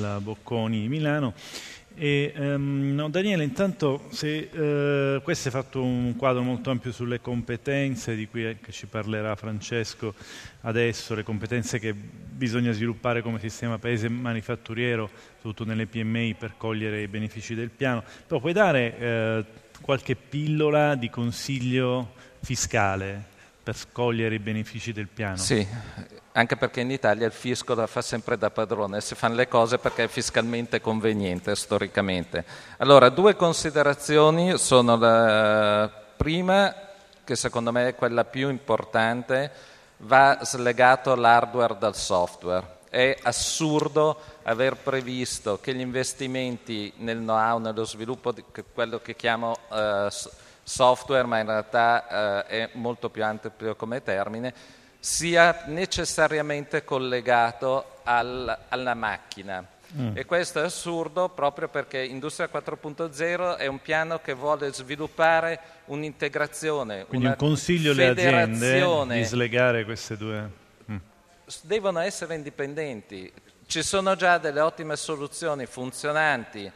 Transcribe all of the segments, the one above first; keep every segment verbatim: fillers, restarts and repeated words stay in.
del Bocconi di Milano. E, um, no, Daniele, intanto se uh, questo è fatto un quadro molto ampio sulle competenze di cui che ci parlerà Francesco adesso, le competenze che bisogna sviluppare come sistema paese manifatturiero, soprattutto nelle P M I, per cogliere i benefici del piano. Però puoi dare uh, qualche pillola di consiglio fiscale per scogliere i benefici del piano? Sì, anche perché in Italia il fisco la fa sempre da padrone, si fanno le cose perché è fiscalmente conveniente storicamente. Allora, due considerazioni sono la prima, che secondo me è quella più importante, va slegato l'hardware dal software. È assurdo aver previsto che gli investimenti nel know-how, nello sviluppo di quello che chiamo eh, software, ma in realtà eh, è molto più ampio come termine, sia necessariamente collegato al, alla macchina. Mm. E questo è assurdo proprio perché Industria quattro punto zero è un piano che vuole sviluppare un'integrazione, quindi una un consiglio alle aziende di slegare queste due. Mm. Devono essere indipendenti. Ci sono già delle ottime soluzioni funzionanti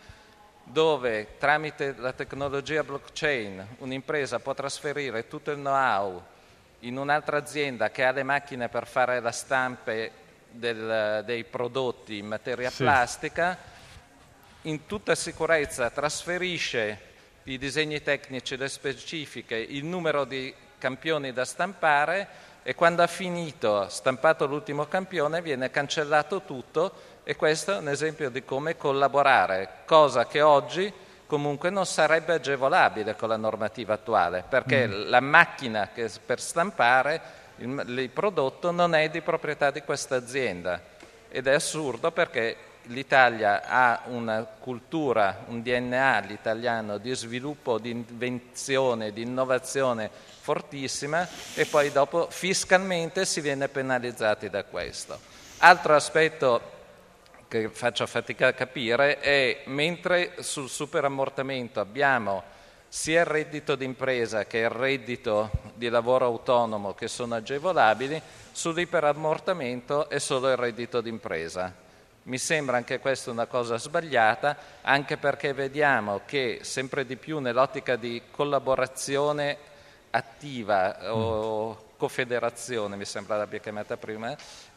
dove tramite la tecnologia blockchain un'impresa può trasferire tutto il know-how in un'altra azienda che ha le macchine per fare la stampa del, dei prodotti in materia sì. plastica, in tutta sicurezza trasferisce i disegni tecnici, le specifiche, il numero di campioni da stampare e quando ha finito, stampato l'ultimo campione, viene cancellato tutto. E questo è un esempio di come collaborare, cosa che oggi comunque non sarebbe agevolabile con la normativa attuale, perché mm. la macchina che per stampare il, il prodotto non è di proprietà di questa azienda ed è assurdo perché l'Italia ha una cultura, un D N A l'italiano di sviluppo, di invenzione, di innovazione fortissima e poi dopo fiscalmente si viene penalizzati da questo. Altro aspetto che faccio fatica a capire è mentre sul superammortamento abbiamo sia il reddito d'impresa che il reddito di lavoro autonomo che sono agevolabili, sull'iperammortamento è solo il reddito d'impresa. Mi sembra anche questa una cosa sbagliata, anche perché vediamo che sempre di più nell'ottica di collaborazione attiva mm. o cofederazione, mi sembra l'abbia chiamata prima,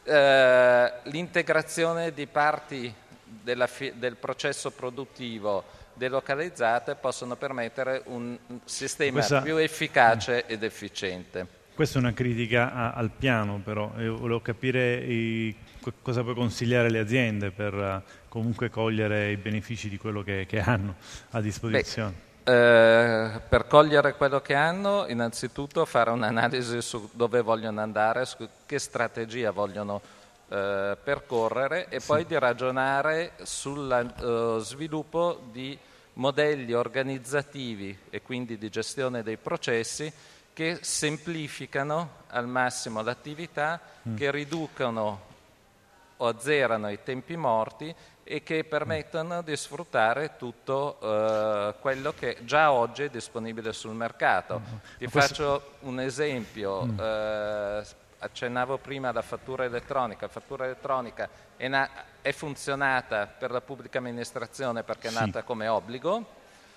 eh, l'integrazione di parti della fi- del processo produttivo delocalizzate possono permettere un sistema Questa... più efficace mm. ed efficiente. Questa è una critica a, al piano, però io volevo capire i, cosa puoi consigliare alle aziende per uh, comunque cogliere i benefici di quello che, che hanno a disposizione. Beh, Eh, per cogliere quello che hanno, innanzitutto fare un'analisi su dove vogliono andare, su che strategia vogliono eh, percorrere e sì. poi di ragionare sul uh, sviluppo di modelli organizzativi e quindi di gestione dei processi che semplificano al massimo l'attività, mm. che riducano o azzerano i tempi morti e che permettono di sfruttare tutto eh, quello che già oggi è disponibile sul mercato. Mm. Ti questo... faccio un esempio, mm. eh, accennavo prima alla fattura elettronica, la fattura elettronica è, na- è funzionata per la pubblica amministrazione perché è sì. nata come obbligo.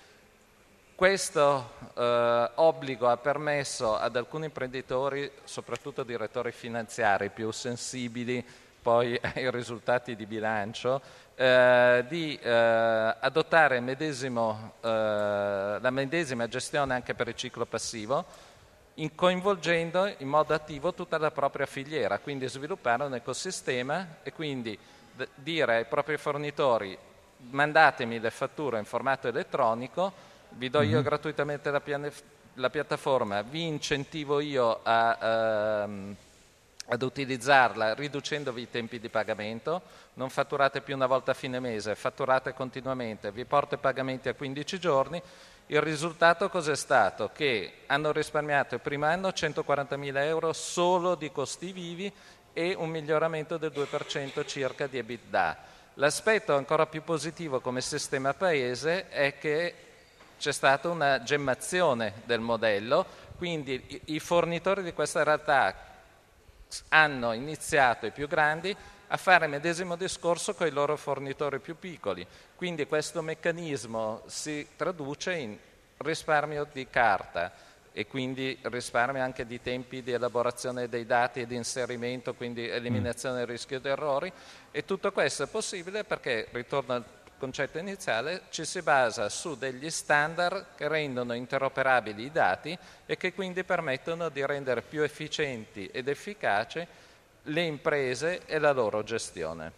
Questo eh, obbligo ha permesso ad alcuni imprenditori, soprattutto direttori finanziari più sensibili poi ai risultati di bilancio, eh, di eh, adottare il medesimo, eh, la medesima gestione anche per il ciclo passivo, in coinvolgendo in modo attivo tutta la propria filiera, quindi sviluppare un ecosistema e quindi d- dire ai propri fornitori mandatemi le fatture in formato elettronico, vi do io mm-hmm. gratuitamente la, piane- la piattaforma, vi incentivo io a... Um, ad utilizzarla riducendovi i tempi di pagamento, non fatturate più una volta a fine mese, fatturate continuamente, vi porto i pagamenti a quindici giorni. Il risultato cos'è stato? Che hanno risparmiato il primo anno centoquarantamila euro solo di costi vivi e un miglioramento del due per cento circa di EBITDA. L'aspetto ancora più positivo come sistema paese è che c'è stata una gemmazione del modello, quindi i, i fornitori di questa realtà hanno iniziato, i più grandi, a fare il medesimo discorso con i loro fornitori più piccoli. Quindi questo meccanismo si traduce in risparmio di carta e quindi risparmio anche di tempi di elaborazione dei dati e di inserimento, quindi eliminazione del rischio di errori, e tutto questo è possibile perché, ritorno al concetto iniziale, ci si basa su degli standard che rendono interoperabili i dati e che quindi permettono di rendere più efficienti ed efficaci le imprese e la loro gestione.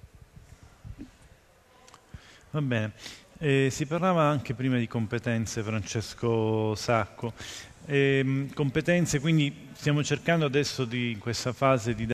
Va bene. Eh, si parlava anche prima di competenze, Francesco Sacco. Eh, competenze, quindi stiamo cercando adesso di, in questa fase di